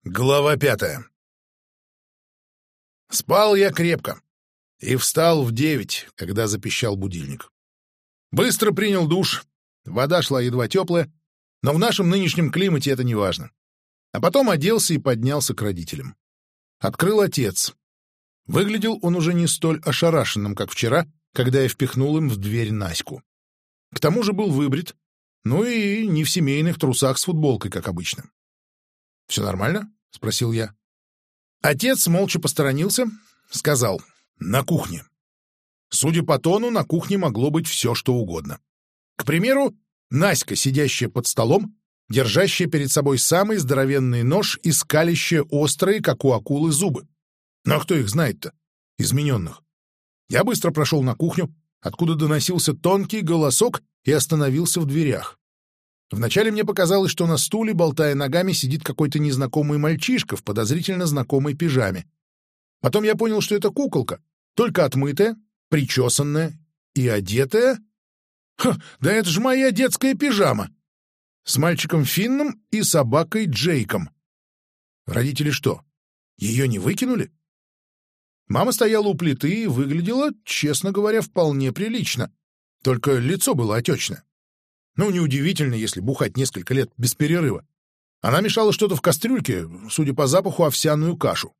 Глава 5. Спал я крепко и встал в 9, когда запищал будильник. Быстро принял душ, вода шла едва теплая, но в нашем нынешнем климате это не важно. А потом оделся и поднялся к родителям. Открыл отец. Выглядел он уже не столь ошарашенным, как вчера, когда я впихнул им в дверь Наську. К тому же был выбрит, ну и не в семейных трусах с футболкой, как обычно. «Все нормально?» — спросил я. Отец молча посторонился, сказал: «На кухне». Судя по тону, на кухне могло быть все, что угодно. К примеру, Наська, сидящая под столом, держащая перед собой самый здоровенный нож и скалящая острые, как у акулы, зубы. Ну а кто их знает-то? Измененных. Я быстро прошел на кухню, откуда доносился тонкий голосок, и остановился в дверях. Вначале мне показалось, что на стуле, болтая ногами, сидит какой-то незнакомый мальчишка в подозрительно знакомой пижаме. Потом я понял, что это куколка, только отмытая, причесанная и одетая. Да это же моя детская пижама! С мальчиком Финном и собакой Джейком. Родители что, ее не выкинули? Мама стояла у плиты и выглядела, честно говоря, вполне прилично. Только лицо было отечное. Ну, неудивительно, если бухать несколько лет без перерыва. Она мешала что-то в кастрюльке, судя по запаху, овсяную кашу.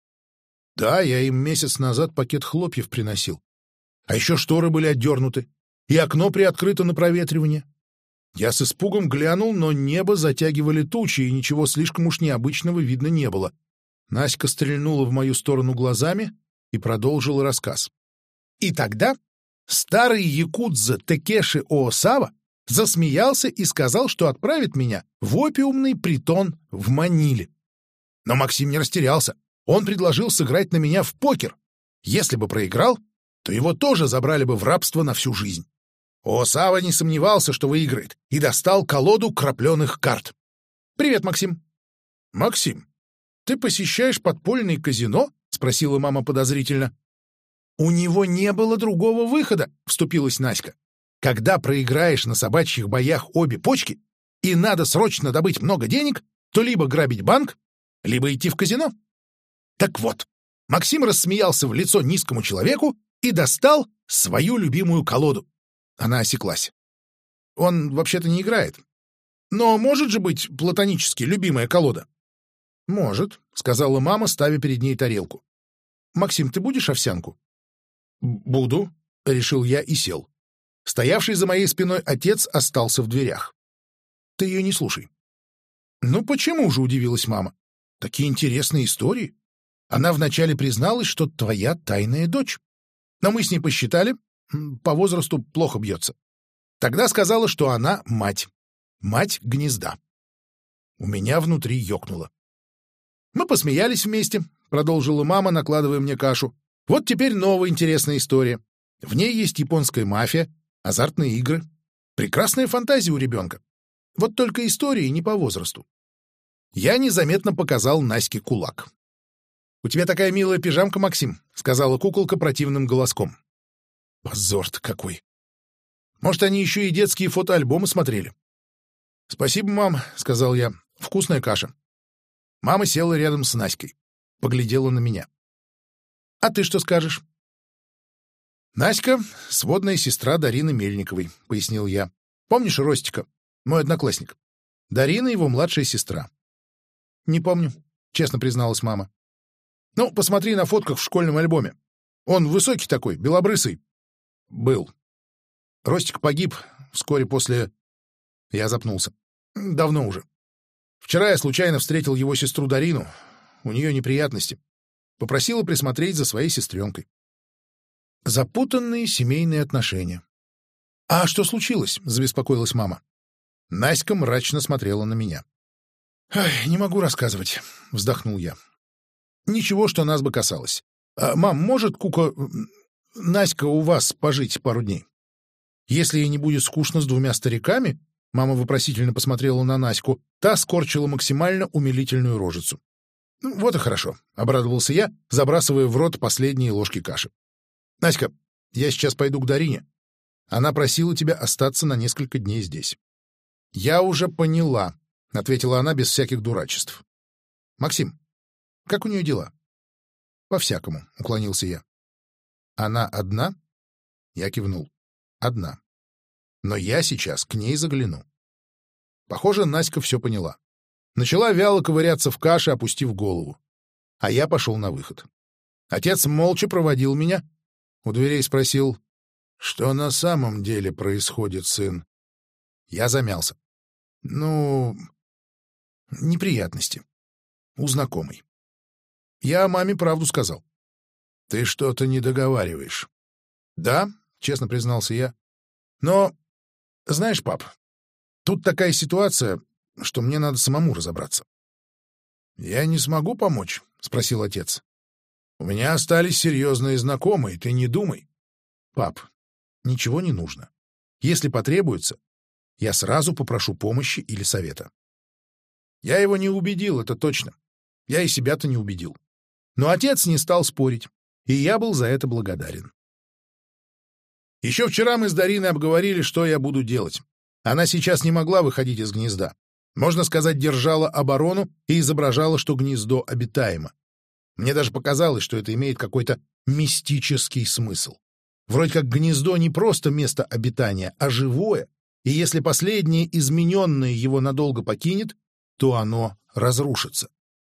Да, я им месяц назад пакет хлопьев приносил. А еще шторы были отдернуты, и окно приоткрыто на проветривание. Я с испугом глянул, но небо затягивали тучи, и ничего слишком уж необычного видно не было. Наська стрельнула в мою сторону глазами и продолжила рассказ. И тогда старый якудза Такеши Оосава засмеялся и сказал, что отправит меня в опиумный притон в Маниле. Но Максим не растерялся. Он предложил сыграть на меня в покер. Если бы проиграл, то его тоже забрали бы в рабство на всю жизнь. Оосава не сомневался, что выиграет, и достал колоду крапленых карт. «Привет, Максим». «Максим, ты посещаешь подпольное казино?» — спросила мама подозрительно. «У него не было другого выхода», — вступилась Наська. «Когда проиграешь на собачьих боях обе почки, и надо срочно добыть много денег, то либо грабить банк, либо идти в казино». Так вот, Максим рассмеялся в лицо низкому человеку и достал свою любимую колоду. Она осеклась. Он вообще-то не играет. Но может же быть платонически любимая колода? «Может», — сказала мама, ставя перед ней тарелку. «Максим, ты будешь овсянку?» «Буду», — решил я и сел. Стоявший за моей спиной отец остался в дверях. «Ты ее не слушай». «Ну почему же?» — удивилась мама. «Такие интересные истории. Она вначале призналась, что твоя тайная дочь. Но мы с ней посчитали, по возрасту плохо бьется. Тогда сказала, что она мать. Мать гнезда». У меня внутри ёкнуло. «Мы посмеялись вместе», — продолжила мама, накладывая мне кашу. «Вот теперь новая интересная история. В ней есть японская мафия, азартные игры. Прекрасная фантазия у ребенка. Вот только истории не по возрасту». Я незаметно показал Наське кулак. «У тебя такая милая пижамка, Максим», — сказала куколка противным голоском. Позор-то какой! Может, они еще и детские фотоальбомы смотрели? «Спасибо, мам», — сказал я. «Вкусная каша». Мама села рядом с Наськой, поглядела на меня. «А ты что скажешь?» «Наська — сводная сестра Дарины Мельниковой», — пояснил я. «Помнишь Ростика, мой одноклассник? Дарина — его младшая сестра». «Не помню», — честно призналась мама. «Ну, посмотри на фотках в школьном альбоме. Он высокий такой, белобрысый». «Был. Ростик погиб вскоре после...» Я запнулся. «Давно уже. Вчера я случайно встретил его сестру Дарину. У нее неприятности. Попросила присмотреть за своей сестренкой. Запутанные семейные отношения». «А что случилось?» — забеспокоилась мама. Наська мрачно смотрела на меня. «Не могу рассказывать», — вздохнул я. «Ничего, что нас бы касалось. Мам, может, Наська у вас пожить пару дней? Если ей не будет скучно с двумя стариками...» Мама вопросительно посмотрела на Наську. Та скорчила максимально умилительную рожицу. «Ну, вот и хорошо», — обрадовался я, забрасывая в рот последние ложки каши. «Наська, я сейчас пойду к Дарине. Она просила тебя остаться на несколько дней здесь». «Я уже поняла», — ответила она без всяких дурачеств. Максим, как у нее дела?» «По-всякому», — уклонился я. «Она одна?» Я кивнул. «Одна. Но я сейчас к ней загляну». Похоже, Наська все поняла. Начала вяло ковыряться в каше, опустив голову. А я пошел на выход. Отец молча проводил меня. У дверей спросил: «Что на самом деле происходит, сын?» Я замялся. «Ну, неприятности. У знакомой». Я маме правду сказал. «Ты что-то не договариваешь». «Да», — честно признался я. «Но, знаешь, пап, тут такая ситуация, что мне надо самому разобраться». «Я не смогу помочь?» — спросил отец. «У меня остались серьезные знакомые, ты не думай». «Пап, ничего не нужно. Если потребуется, я сразу попрошу помощи или совета». Я его не убедил, это точно. Я и себя-то не убедил. Но отец не стал спорить, и я был за это благодарен. Еще вчера мы с Дариной обговорили, что я буду делать. Она сейчас не могла выходить из гнезда. Можно сказать, держала оборону и изображала, что гнездо обитаемо. Мне даже показалось, что это имеет какой-то мистический смысл. Вроде как гнездо не просто место обитания, а живое, и если последнее измененное его надолго покинет, то оно разрушится.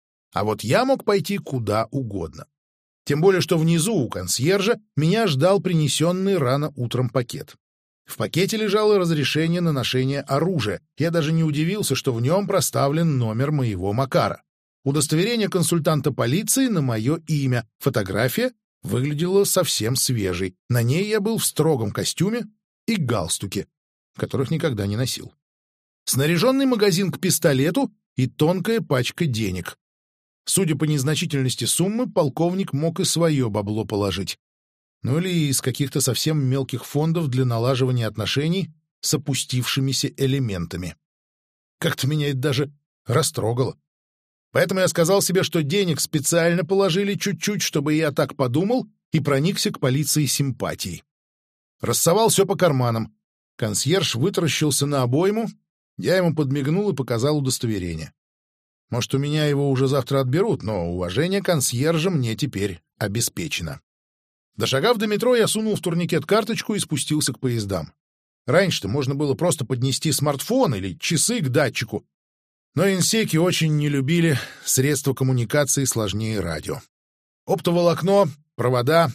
А вот я мог пойти куда угодно. Тем более, что внизу у консьержа меня ждал принесенный рано утром пакет. В пакете лежало разрешение на ношение оружия. Я даже не удивился, что в нем проставлен номер моего Макара. Удостоверение консультанта полиции на мое имя. Фотография выглядела совсем свежей. На ней я был в строгом костюме и галстуке, которых никогда не носил. Снаряженный магазин к пистолету и тонкая пачка денег. Судя по незначительности суммы, полковник мог и свое бабло положить. Ну или из каких-то совсем мелких фондов для налаживания отношений с опустившимися элементами. Как-то меня это даже растрогало. Поэтому я сказал себе, что денег специально положили чуть-чуть, чтобы я так подумал и проникся к полиции симпатией. Рассовал все по карманам. Консьерж вытаращился на обойму, я ему подмигнул и показал удостоверение. Может, у меня его уже завтра отберут, но уважение консьержа мне теперь обеспечено. Дошагав до метро, я сунул в турникет карточку и спустился к поездам. Раньше-то можно было просто поднести смартфон или часы к датчику, но инсеки очень не любили средства коммуникации сложнее радио. Оптоволокно, провода,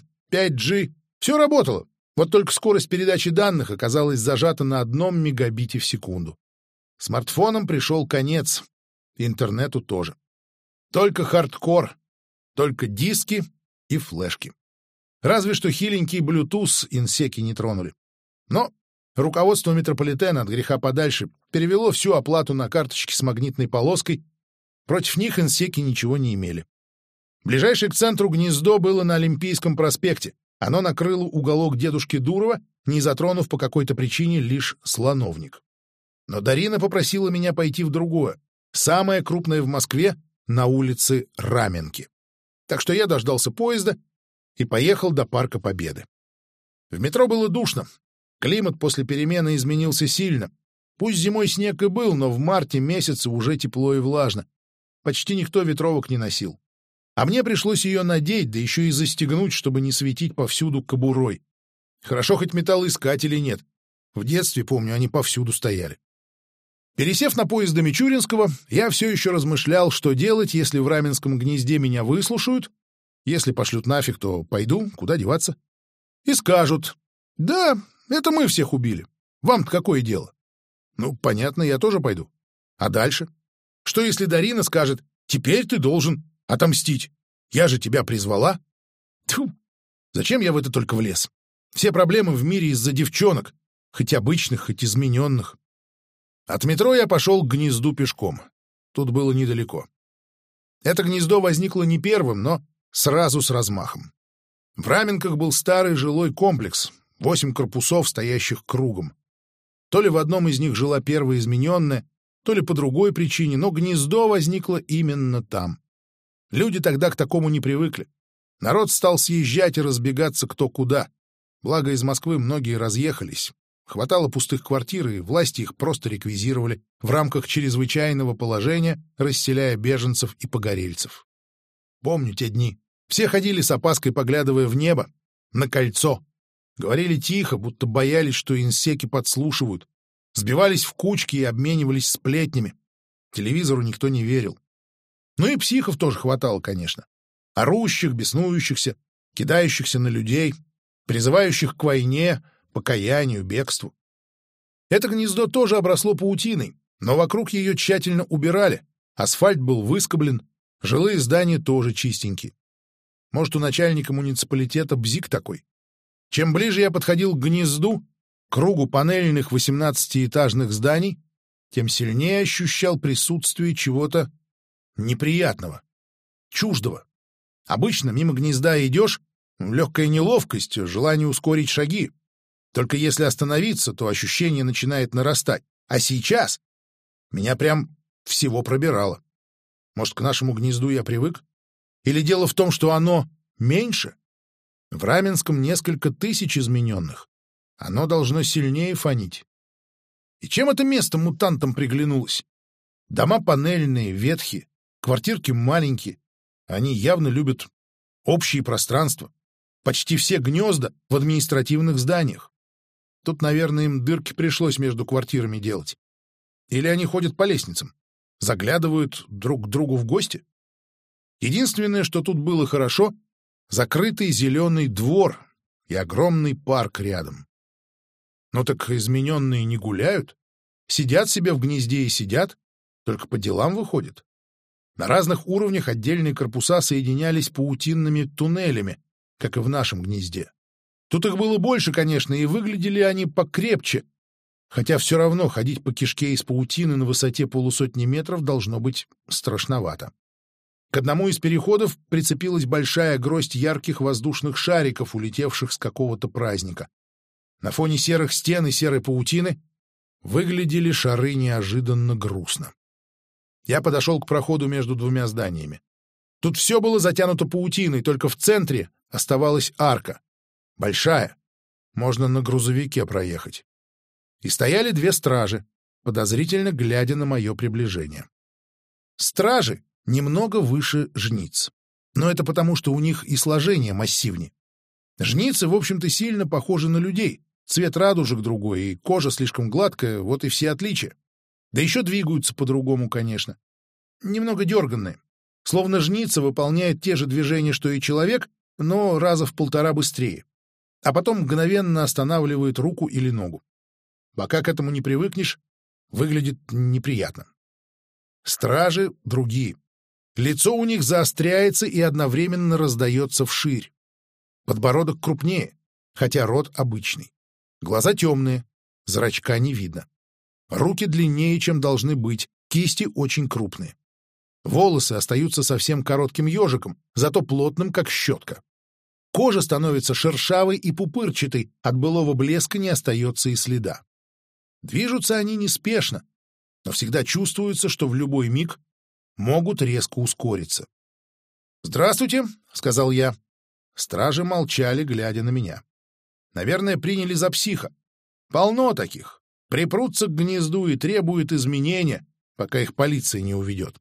5G — все работало, вот только скорость передачи данных оказалась зажата на 1 мегабите в секунду. Смартфонам пришел конец, интернету тоже. Только хардкор, только диски и флешки. Разве что хиленький Bluetooth инсеки не тронули. Но руководство метрополитена от греха подальше перевело всю оплату на карточки с магнитной полоской. Против них инсеки ничего не имели. Ближайшее к центру гнездо было на Олимпийском проспекте. Оно накрыло уголок дедушки Дурова, не затронув по какой-то причине лишь Слоновник. Но Дарина попросила меня пойти в другое, самое крупное в Москве, на улице Раменки. Так что я дождался поезда и поехал до Парка Победы. В метро было душно. Климат после перемены изменился сильно. Пусть зимой снег и был, но в марте месяце уже тепло и влажно. Почти никто ветровок не носил. А мне пришлось ее надеть, да еще и застегнуть, чтобы не светить повсюду кобурой. Хорошо, хоть металлоискателей нет. В детстве, помню, они повсюду стояли. Пересев на поезд до Мичуринского, я все еще размышлял, что делать, если в Раменском гнезде меня выслушают. Если пошлют нафиг, то пойду, куда деваться. И скажут: «Да, это мы всех убили. Вам-то какое дело?» Ну, понятно, я тоже пойду. А дальше? Что если Дарина скажет: «Теперь ты должен отомстить? Я же тебя призвала». Тьфу! Зачем я в это только влез? Все проблемы в мире из-за девчонок, хоть обычных, хоть измененных. От метро я пошел к гнезду пешком. Тут было недалеко. Это гнездо возникло не первым, но сразу с размахом. В Раменках был старый жилой комплекс, 8 корпусов, стоящих кругом. То ли в одном из них жила первая измененная, то ли по другой причине, но гнездо возникло именно там. Люди тогда к такому не привыкли. Народ стал съезжать и разбегаться кто куда. Благо, из Москвы многие разъехались. Хватало пустых квартир, и власти их просто реквизировали в рамках чрезвычайного положения, расселяя беженцев и погорельцев. Помню те дни. Все ходили с опаской, поглядывая в небо, на кольцо. Говорили тихо, будто боялись, что инсеки подслушивают. Сбивались в кучки и обменивались сплетнями. Телевизору никто не верил. Ну и психов тоже хватало, конечно. Орущих, беснующихся, кидающихся на людей, призывающих к войне, покаянию, бегству. Это гнездо тоже обросло паутиной, но вокруг ее тщательно убирали. Асфальт был выскоблен, жилые здания тоже чистенькие. Может, у начальника муниципалитета бзик такой? Чем ближе я подходил к гнезду, кругу панельных 18-этажных зданий, тем сильнее ощущал присутствие чего-то неприятного, чуждого. Обычно мимо гнезда идешь, легкая неловкость, желание ускорить шаги. Только если остановиться, то ощущение начинает нарастать. А сейчас меня прям всего пробирало. Может, к нашему гнезду я привык? Или дело в том, что оно меньше? В Раменском несколько тысяч измененных. Оно должно сильнее фонить. И чем это место мутантам приглянулось? Дома панельные, ветхие, квартирки маленькие. Они явно любят общие пространства. Почти все гнезда в административных зданиях. Тут, наверное, им дырки пришлось между квартирами делать. Или они ходят по лестницам, заглядывают друг к другу в гости. Единственное, что тут было хорошо — закрытый зеленый двор и огромный парк рядом. Но так измененные не гуляют, сидят себе в гнезде и сидят, только по делам выходят. На разных уровнях отдельные корпуса соединялись паутинными туннелями, как и в нашем гнезде. Тут их было больше, конечно, и выглядели они покрепче, хотя все равно ходить по кишке из паутины на высоте 50 метров должно быть страшновато. К одному из переходов прицепилась большая гроздь ярких воздушных шариков, улетевших с какого-то праздника. На фоне серых стен и серой паутины выглядели шары неожиданно грустно. Я подошел к проходу между двумя зданиями. Тут все было затянуто паутиной, только в центре оставалась арка. Большая. Можно на грузовике проехать. И стояли две стражи, подозрительно глядя на мое приближение. Стражи немного выше жниц. Но это потому, что у них и сложение массивнее. Жницы, в общем-то, сильно похожи на людей. Цвет радужек другой, и кожа слишком гладкая, вот и все отличия. Да еще двигаются по-другому, конечно. Немного дерганные. Словно жница выполняет те же движения, что и человек, но раза в 1,5 быстрее. А потом мгновенно останавливает руку или ногу. Пока к этому не привыкнешь, выглядит неприятно. Стражи другие. Лицо у них заостряется и одновременно раздается вширь. Подбородок крупнее, хотя рот обычный. Глаза темные, зрачка не видно. Руки длиннее, чем должны быть, кисти очень крупные. Волосы остаются совсем коротким ежиком, зато плотным, как щетка. Кожа становится шершавой и пупырчатой, от былого блеска не остается и следа. Движутся они неспешно, но всегда чувствуется, что в любой миг могут резко ускориться. «Здравствуйте», — сказал я. Стражи молчали, глядя на меня. Наверное, приняли за психа. Полно таких. Припрутся к гнезду и требуют изменения, пока их полиция не уведет.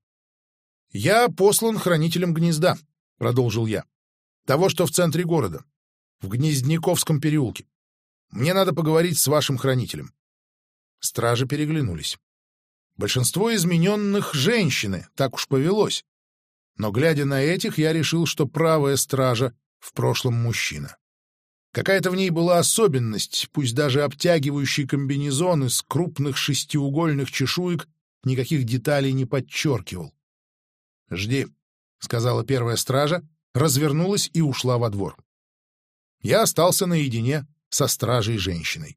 «Я послан хранителем гнезда», — продолжил я. «Того, что в центре города, в Гнездниковском переулке. Мне надо поговорить с вашим хранителем». Стражи переглянулись. Большинство измененных — женщины, так уж повелось. Но, глядя на этих, я решил, что правая стража в прошлом мужчина. Какая-то в ней была особенность, пусть даже обтягивающий комбинезон из крупных шестиугольных чешуек никаких деталей не подчеркивал. «Жди», — сказала первая стража, развернулась и ушла во двор. Я остался наедине со стражей-женщиной.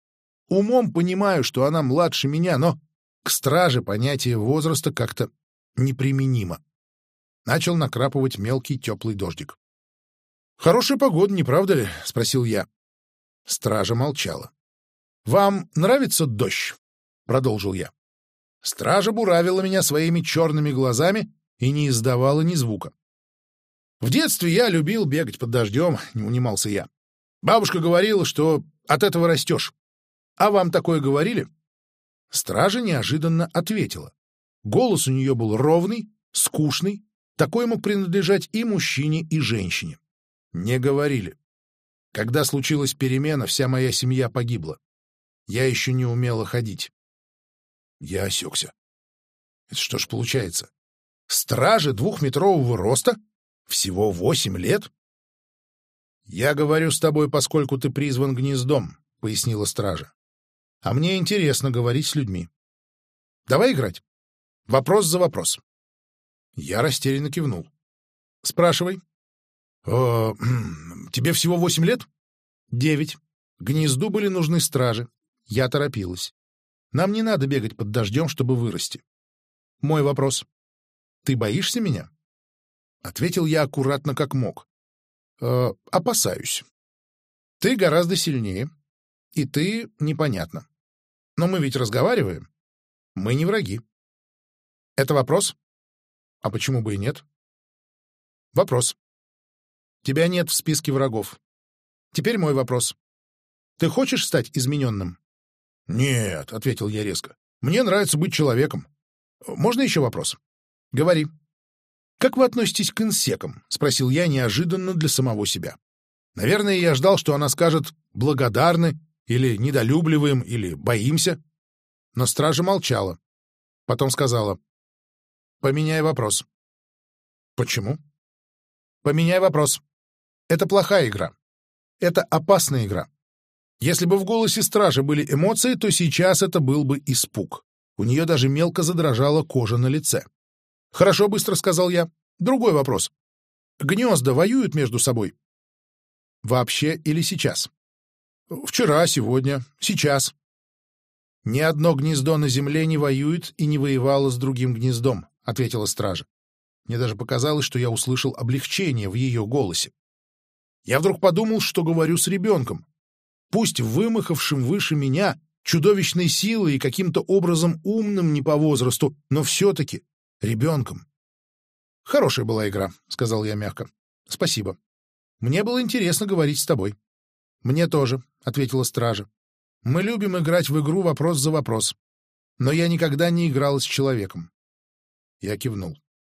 Умом понимаю, что она младше меня, но к страже понятие возраста как-то неприменимо. Начал накрапывать мелкий теплый дождик. «Хорошая погода, не правда ли?» — спросил я. Стража молчала. «Вам нравится дождь?» — продолжил я. Стража буравила меня своими черными глазами и не издавала ни звука. «В детстве я любил бегать под дождем», — не унимался я. «Бабушка говорила, что от этого растешь. А вам такое говорили? Стража неожиданно ответила. Голос у нее был ровный, скучный, такой мог принадлежать и мужчине, и женщине. Не говорили. Когда случилась перемена, вся моя семья погибла. Я еще не умела ходить. Я осекся. Это что ж получается? Стражи 2-метрового роста? Всего 8 лет? Я говорю с тобой, поскольку ты призван гнездом, — пояснила стража. А мне интересно говорить с людьми. Давай играть. Вопрос за вопрос. Я растерянно кивнул. Спрашивай. Тебе всего 8 лет? 9. Гнезду были нужны стражи. Я торопилась. Нам не надо бегать под дождем, чтобы вырасти. Мой вопрос. Ты боишься меня? Ответил я аккуратно, как мог. Опасаюсь. Ты гораздо сильнее, и ты непонятно. Но мы ведь разговариваем. Мы не враги. Это вопрос? А почему бы и нет? Вопрос. Тебя нет в списке врагов. Теперь мой вопрос. Ты хочешь стать измененным? Нет, — ответил я резко. Мне нравится быть человеком. Можно еще вопрос? Говори. Как вы относитесь к инсекам? — спросил я неожиданно для самого себя. Наверное, я ждал, что она скажет «благодарны» или «недолюбливаем» или «боимся». Но стража молчала. Потом сказала: «Поменяй вопрос». «Почему?» «Поменяй вопрос. Это плохая игра. Это опасная игра. Если бы в голосе стражи были эмоции, то сейчас это был бы испуг. У нее даже мелко задрожала кожа на лице. «Хорошо», — быстро сказал я. «Другой вопрос. Гнезда воюют между собой?» «Вообще или сейчас?» «Вчера, сегодня, сейчас». «Ни одно гнездо на земле не воюет и не воевало с другим гнездом», — ответила стража. Мне даже показалось, что я услышал облегчение в ее голосе. Я вдруг подумал, что говорю с ребенком, пусть вымахавшим выше меня, чудовищной силой и каким-то образом умным не по возрасту, но все-таки ребенком. «Хорошая была игра», — сказал я мягко. «Спасибо. Мне было интересно говорить с тобой». «Мне тоже», — ответила стража. «Мы любим играть в игру вопрос за вопрос. Но я никогда не играла с человеком». Я кивнул.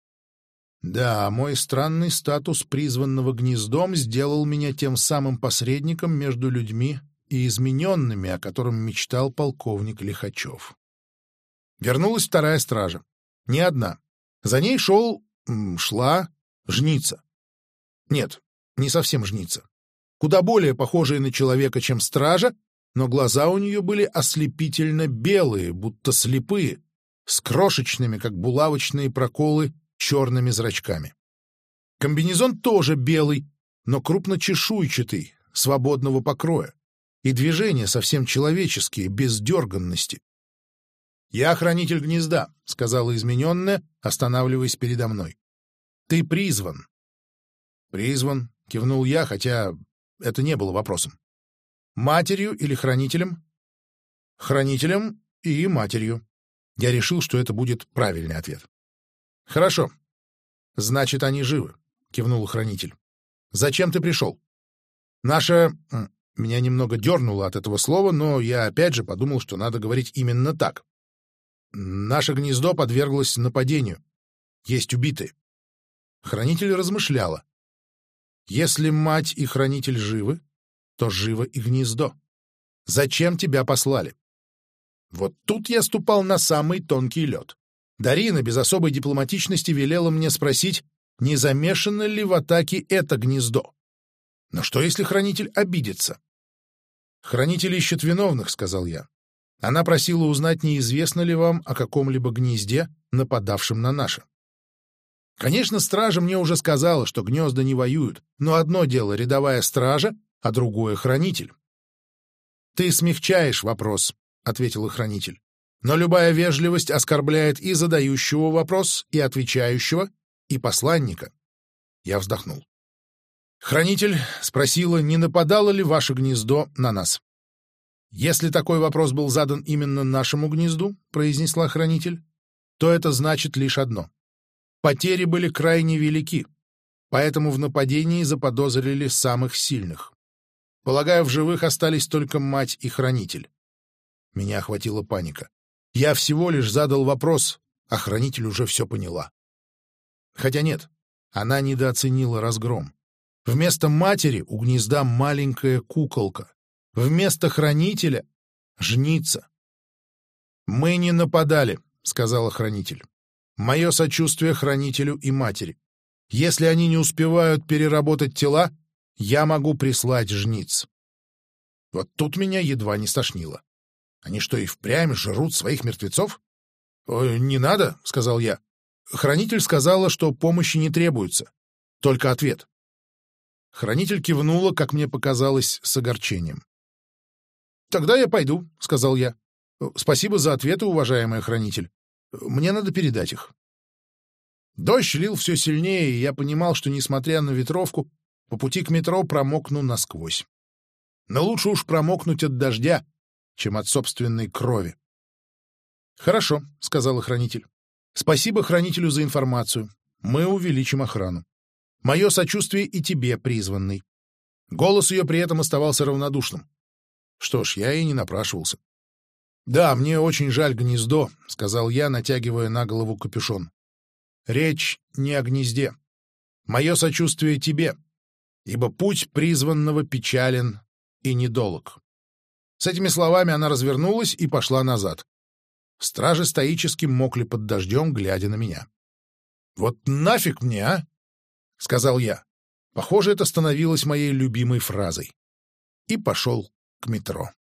Да, мой странный статус призванного гнездом сделал меня тем самым посредником между людьми и измененными, о котором мечтал полковник Лихачев. Вернулась вторая стража. Не одна. За ней шла жница. Нет, не совсем жница. Куда более похожая на человека, чем стража, но глаза у нее были ослепительно белые, будто слепые, с крошечными, как булавочные проколы, черными зрачками. Комбинезон тоже белый, но крупночешуйчатый, свободного покроя, и движения совсем человеческие, без дерганности. «Я хранитель гнезда», — сказала измененная, останавливаясь передо мной. «Ты призван». «Призван», — кивнул я, хотя это не было вопросом. «Матерью или хранителем?» «Хранителем и матерью». Я решил, что это будет правильный ответ. «Хорошо. Значит, они живы», — кивнул хранитель. «Зачем ты пришел?» «Наша...» Меня немного дернуло от этого слова, но я опять же подумал, что надо говорить именно так. «Наше гнездо подверглось нападению. Есть убитые». Хранитель размышляла. «Если мать и хранитель живы, то живо и гнездо. Зачем тебя послали?» Вот тут я ступал на самый тонкий лед. Дарина без особой дипломатичности велела мне спросить, не замешано ли в атаке это гнездо. Но что, если хранитель обидится? «Хранитель ищет виновных», — сказал я. Она просила узнать, неизвестно ли вам о каком-либо гнезде, нападавшем на наше. Конечно, стража мне уже сказала, что гнезда не воюют, но одно дело — рядовая стража, а другое — хранитель. «Ты смягчаешь вопрос», — ответил хранитель. «Но любая вежливость оскорбляет и задающего вопрос, и отвечающего, и посланника». Я вздохнул. Хранитель спросила, не нападало ли ваше гнездо на нас. «Если такой вопрос был задан именно нашему гнезду, — произнесла хранитель, — то это значит лишь одно. Потери были крайне велики, поэтому в нападении заподозрили самых сильных. Полагаю, в живых остались только мать и хранитель. Меня охватила паника. Я всего лишь задал вопрос, а хранитель уже все поняла. Хотя нет, она недооценила разгром. Вместо матери у гнезда маленькая куколка. Вместо хранителя — жница. «Мы не нападали», — сказала хранитель. «Мое сочувствие хранителю и матери. Если они не успевают переработать тела, я могу прислать жниц». Вот тут меня едва не стошнило. Они что, и впрямь жрут своих мертвецов? «Не надо», — сказал я. Хранитель сказала, что помощи не требуется. Только ответ. Хранитель кивнула, как мне показалось, с огорчением. «Тогда я пойду», — сказал я. «Спасибо за ответы, уважаемая хранитель. Мне надо передать их». Дождь лил все сильнее, и я понимал, что, несмотря на ветровку, по пути к метро промокну насквозь. Но лучше уж промокнуть от дождя, чем от собственной крови. «Хорошо», — сказала хранитель. «Спасибо хранителю за информацию. Мы увеличим охрану. Мое сочувствие и тебе, призванный». Голос ее при этом оставался равнодушным. Что ж, я и не напрашивался. «Да, мне очень жаль гнездо», — сказал я, натягивая на голову капюшон. «Речь не о гнезде. Мое сочувствие тебе, ибо путь призванного печален и недолог». С этими словами она развернулась и пошла назад. Стражи стоически мокли под дождем, глядя на меня. «Вот нафиг мне, а?» — сказал я. Похоже, это становилось моей любимой фразой. И пошел к метро.